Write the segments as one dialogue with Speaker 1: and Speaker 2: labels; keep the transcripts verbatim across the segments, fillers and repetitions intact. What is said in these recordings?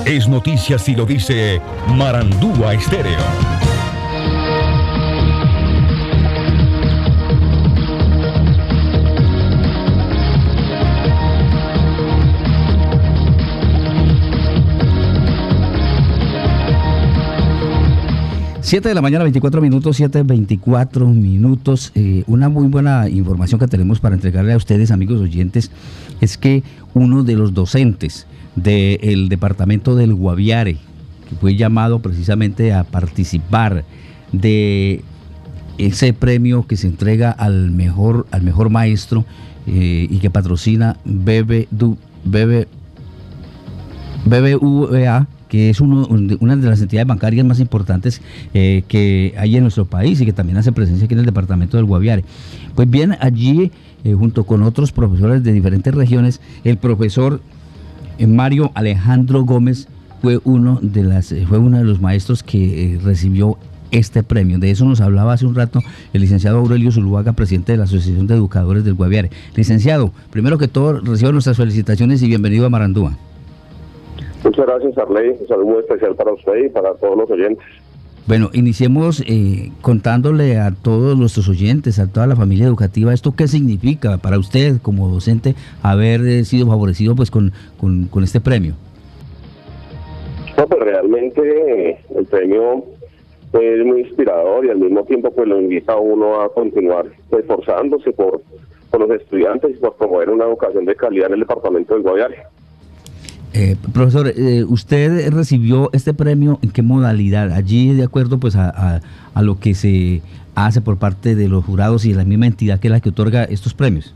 Speaker 1: Es noticia si lo dice Marandúa Estéreo.
Speaker 2: siete de la mañana, veinticuatro minutos, siete, veinticuatro minutos. Eh, una muy buena información que tenemos para entregarle a ustedes, amigos oyentes, es que uno de los docentes del departamento del Guaviare, que fue llamado precisamente a participar de ese premio que se entrega al mejor, al mejor maestro eh, y que patrocina B B V A, que es uno, una de las entidades bancarias más importantes eh, que hay en nuestro país y que también hace presencia aquí en el departamento del Guaviare. Pues bien, allí, eh, junto con otros profesores de diferentes regiones, el profesor eh, Mario Alejandro Gómez fue uno de las eh, fue uno de los maestros que eh, recibió este premio. De eso nos hablaba hace un rato el licenciado Aurelio Zuluaga, presidente de la Asociación de Educadores del Guaviare. Licenciado, primero que todo, reciba nuestras felicitaciones y bienvenido a Marandúa.
Speaker 3: Muchas gracias, Arley. Un saludo muy especial para usted y para todos los oyentes.
Speaker 2: Bueno, iniciemos eh, contándole a todos nuestros oyentes, a toda la familia educativa, esto qué significa para usted como docente haber eh, sido favorecido pues con, con, con este premio.
Speaker 3: No, pues realmente eh, el premio es muy inspirador y al mismo tiempo pues lo invita a uno a continuar esforzándose por, por los estudiantes y por promover una educación de calidad en el departamento del Guaviare.
Speaker 2: Eh, profesor, eh, ¿usted recibió este premio en qué modalidad? Allí, de acuerdo pues a, a, a lo que se hace por parte de los jurados y de la misma entidad que es la que otorga estos premios.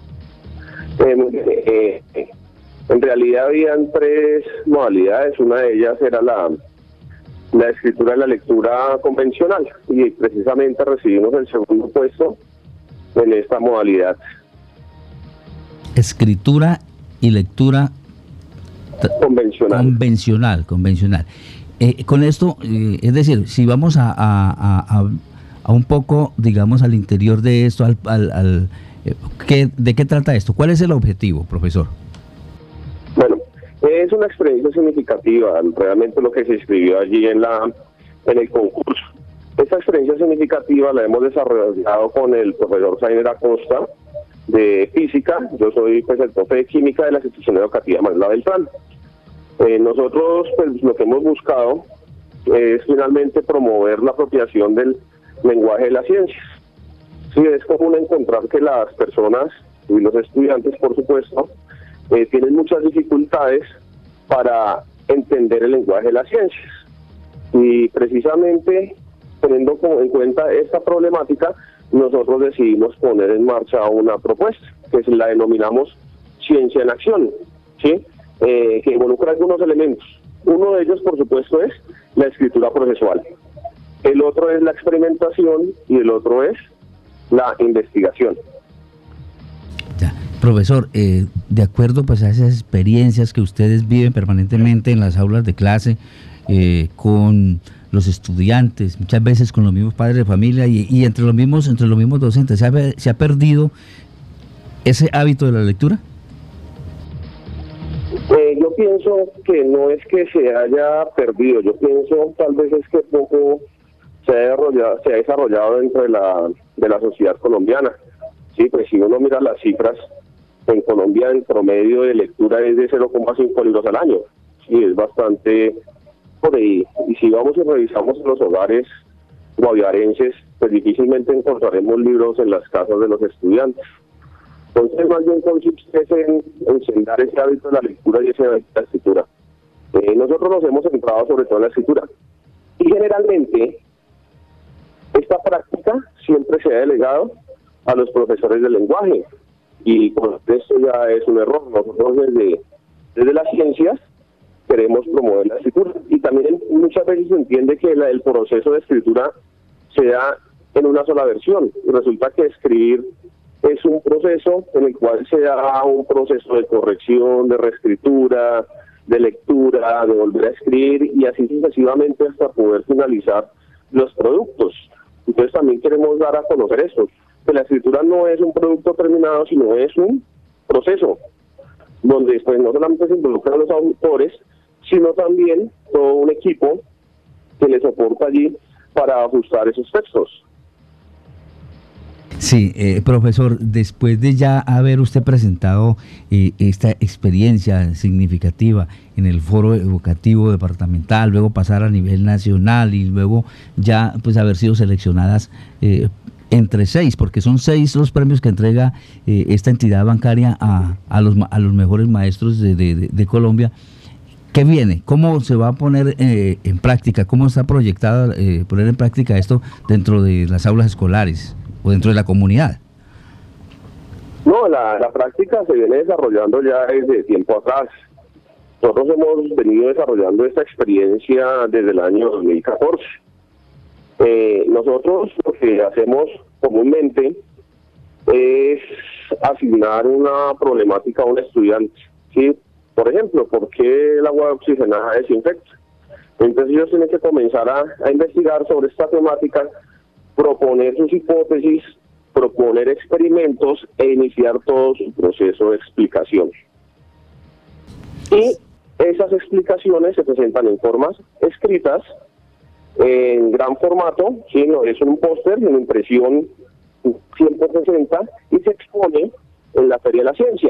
Speaker 3: Eh, eh, en realidad habían tres modalidades. Una de ellas era la, la escritura y la lectura convencional y precisamente recibimos el segundo puesto en esta modalidad.
Speaker 2: Escritura y lectura
Speaker 3: Convencional.
Speaker 2: Convencional, convencional. Eh, con esto, eh, es decir, si vamos a, a, a, a un poco, digamos, al interior de esto, al, al, al eh, ¿qué, ¿de qué trata esto? ¿Cuál es el objetivo, profesor?
Speaker 3: Bueno, es una experiencia significativa, realmente lo que se escribió allí en la en el concurso. Esta experiencia significativa la hemos desarrollado con el profesor Zainer Acosta de física. Yo soy pues el profe de química de la institución educativa Manuela Beltrán. Eh, nosotros pues lo que hemos buscado es finalmente promover la apropiación del lenguaje de las ciencias. Sí, es común encontrar que las personas y los estudiantes, por supuesto, eh, tienen muchas dificultades para entender el lenguaje de las ciencias. Y precisamente teniendo en cuenta esta problemática, nosotros decidimos poner en marcha una propuesta que la denominamos Ciencia en Acción, ¿sí? Eh, que involucra algunos elementos. Uno de ellos, por supuesto, es la escritura procesual. El otro es la experimentación y el otro es la investigación.
Speaker 2: Ya, profesor, eh, de acuerdo pues a esas experiencias que ustedes viven permanentemente en las aulas de clase, eh, con los estudiantes, muchas veces con los mismos padres de familia y, y entre los mismos entre los mismos docentes, ¿se ha, se ha perdido ese hábito de la lectura?
Speaker 3: Eh, yo pienso que no es que se haya perdido, yo pienso tal vez es que poco se ha desarrollado, se ha desarrollado dentro de la, de la sociedad colombiana. Sí, pues si uno mira las cifras, en Colombia el promedio de lectura es de cero coma cinco libros al año. Sí, es bastante por ahí. Y si vamos y revisamos los hogares guaviarenses, pues difícilmente encontraremos libros en las casas de los estudiantes. Entonces, más bien consiste en encender ese hábito de la lectura y ese hábito de la escritura. Eh, nosotros nos hemos centrado sobre todo en la escritura. Y generalmente, esta práctica siempre se ha delegado a los profesores de lenguaje. Y pues, esto ya es un error. Nosotros desde, desde las ciencias queremos promover la escritura. Y también muchas veces se entiende que la, el proceso de escritura se da en una sola versión. Y resulta que escribir es un proceso en el cual se da un proceso de corrección, de reescritura, de lectura, de volver a escribir y así sucesivamente hasta poder finalizar los productos. Entonces también queremos dar a conocer eso, que la escritura no es un producto terminado, sino es un proceso, donde pues no solamente se involucran los autores, sino también todo un equipo que le soporta allí para ajustar esos textos.
Speaker 2: Sí, eh, profesor, después de ya haber usted presentado eh, esta experiencia significativa en el foro educativo departamental, luego pasar a nivel nacional y luego ya pues haber sido seleccionadas eh, entre seis, porque son seis los premios que entrega eh, esta entidad bancaria a, a, los, a los mejores maestros de, de, de Colombia. ¿Qué viene? ¿Cómo se va a poner eh, en práctica? ¿Cómo está proyectado eh, poner en práctica esto dentro de las aulas escolares o dentro de la comunidad?
Speaker 3: No, la, la práctica se viene desarrollando ya desde tiempo atrás. Nosotros hemos venido desarrollando esta experiencia desde el año dos mil catorce. Eh, nosotros lo que hacemos comúnmente es asignar una problemática a un estudiante, ¿sí? Por ejemplo, ¿por qué el agua oxigenada desinfecta? Entonces ellos tienen que comenzar a, a investigar sobre esta temática, proponer sus hipótesis, proponer experimentos e iniciar todo su proceso de explicación. Y esas explicaciones se presentan en formas escritas, en gran formato, ¿sí? No, es un póster en impresión ciento sesenta y se expone en la Feria de la Ciencia.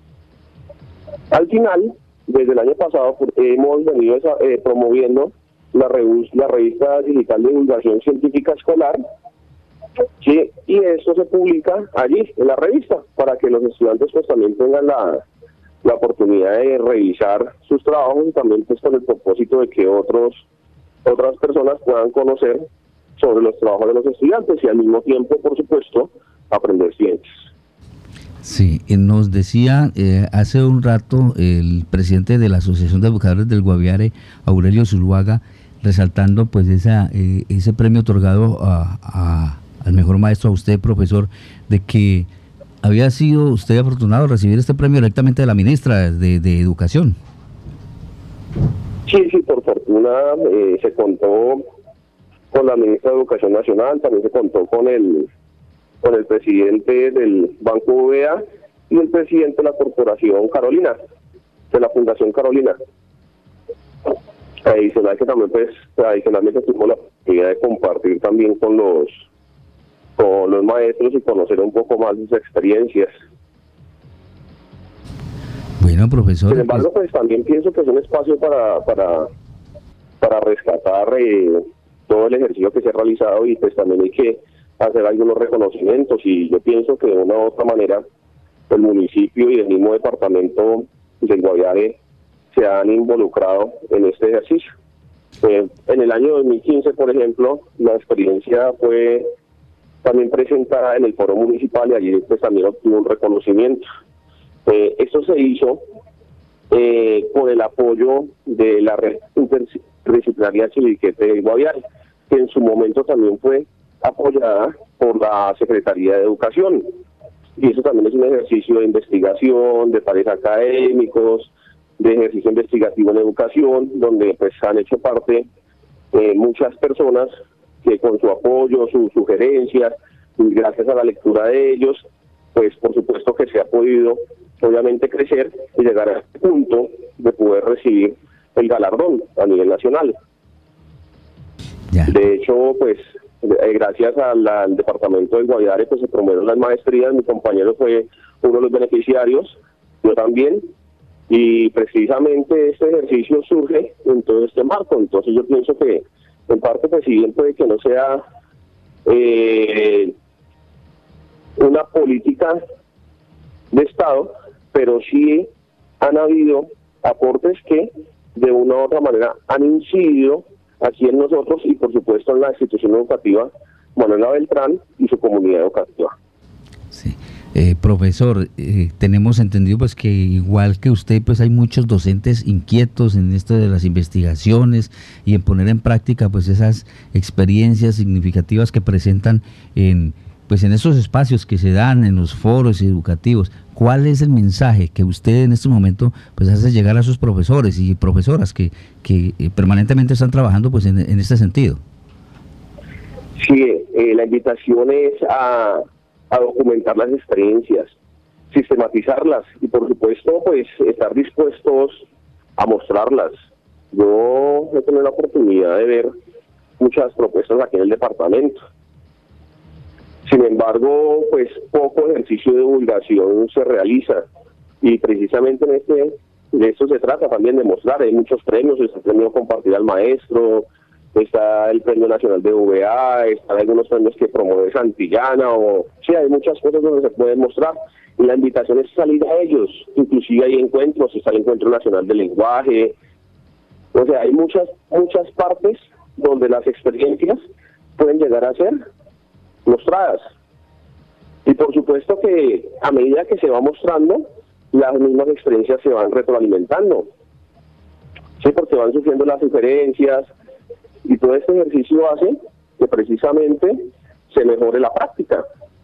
Speaker 3: Al final, desde el año pasado, hemos venido eh, promoviendo la, rev la revista digital de divulgación científica escolar, ¿sí? Y esto se publica allí, en la revista, para que los estudiantes pues también tengan la, la oportunidad de revisar sus trabajos y también pues con el propósito de que otros otras personas puedan conocer sobre los trabajos de los estudiantes y al mismo tiempo, por supuesto, aprender ciencias.
Speaker 2: Sí, nos decía eh, hace un rato el presidente de la Asociación de Educadores del Guaviare, Aurelio Zuluaga, resaltando pues esa eh, ese premio otorgado a, a, al mejor maestro, a usted, profesor, de que había sido usted afortunado de recibir este premio directamente de la ministra de, de Educación.
Speaker 3: Sí, sí, por fortuna eh, se contó con la ministra de Educación Nacional, también se contó con el con el presidente del Banco U V A y el presidente de la Corporación Carolina, de la Fundación Carolina. Adicional que también pues adicionalmente tuvimos la oportunidad de compartir también con los con los maestros y conocer un poco más de sus experiencias.
Speaker 2: Bueno, profesor.
Speaker 3: Sin embargo, pues también pienso que es un espacio para para para rescatar eh, todo el ejercicio que se ha realizado y pues también hay que hacer algunos reconocimientos y yo pienso que de una u otra manera el municipio y el mismo departamento del Guaviare se han involucrado en este ejercicio. Eh, en el año dos mil quince, por ejemplo, la experiencia fue también presentada en el foro municipal y allí pues también obtuvo un reconocimiento. Eh, esto se hizo eh, con el apoyo de la red interdisciplinaria Chiliquete del Guaviare, que en su momento también fue apoyada por la Secretaría de Educación. Y eso también es un ejercicio de investigación, de pares académicos, de ejercicio investigativo en educación, donde pues han hecho parte eh, muchas personas que con su apoyo, sus sugerencias, y gracias a la lectura de ellos, pues por supuesto que se ha podido obviamente crecer y llegar a este punto de poder recibir el galardón a nivel nacional.
Speaker 2: Ya.
Speaker 3: De hecho, pues eh, gracias al, al departamento del Guaviare pues se promovieron las maestrías, mi compañero fue uno de los beneficiarios, yo también, y precisamente este ejercicio surge en todo este marco. Entonces yo pienso que en parte pues si bien puede que no sea eh, una política de Estado, pero sí han habido aportes que de una u otra manera han incidido aquí en nosotros y por supuesto en la institución educativa Manuela Beltrán y su comunidad educativa.
Speaker 2: Sí. Eh, profesor, eh, tenemos entendido pues que igual que usted pues hay muchos docentes inquietos en esto de las investigaciones y en poner en práctica pues esas experiencias significativas que presentan en pues en esos espacios que se dan en los foros educativos. ¿Cuál es el mensaje que usted en este momento pues hace llegar a sus profesores y profesoras que, que eh, permanentemente están trabajando pues en, en este sentido?
Speaker 3: Sí, eh, la invitación es a, a documentar las experiencias, sistematizarlas y por supuesto pues estar dispuestos a mostrarlas. Yo he tenido la oportunidad de ver muchas propuestas aquí en el departamento. Sin embargo, pues poco ejercicio de divulgación se realiza, y precisamente en este de esto se trata también de mostrar. Hay muchos premios, está el premio Compartir al Maestro, está el Premio Nacional de V A, están algunos premios que promueve Santillana, o sí, hay muchas cosas donde se puede mostrar, y la invitación es salir a ellos. Inclusive hay encuentros, está el Encuentro Nacional del Lenguaje, o sea, hay muchas, muchas partes donde las experiencias pueden llegar a ser mostradas. Y por supuesto que a medida que se va mostrando, las mismas experiencias se van retroalimentando. Sí, porque van surgiendo las diferencias, y todo este ejercicio hace que precisamente se mejore la práctica.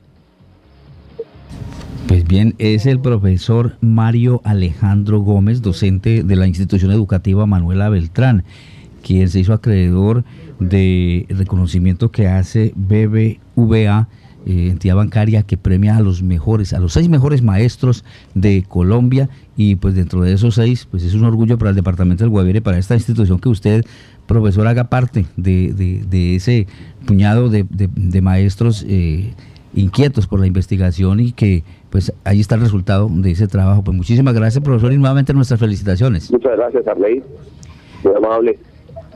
Speaker 2: Pues bien, es el profesor Mario Alejandro Gómez, docente de la institución educativa Manuela Beltrán, quien se hizo acreedor de reconocimiento que hace B B V A, eh, entidad bancaria que premia a los mejores, a los seis mejores maestros de Colombia, y pues dentro de esos seis, pues es un orgullo para el departamento del Guaviare, para esta institución, que usted, profesor, haga parte de, de, de ese puñado de, de, de maestros eh, inquietos por la investigación, y que pues ahí está el resultado de ese trabajo. Pues muchísimas gracias, profesor, y nuevamente nuestras felicitaciones.
Speaker 3: Muchas gracias, Arley, muy amable.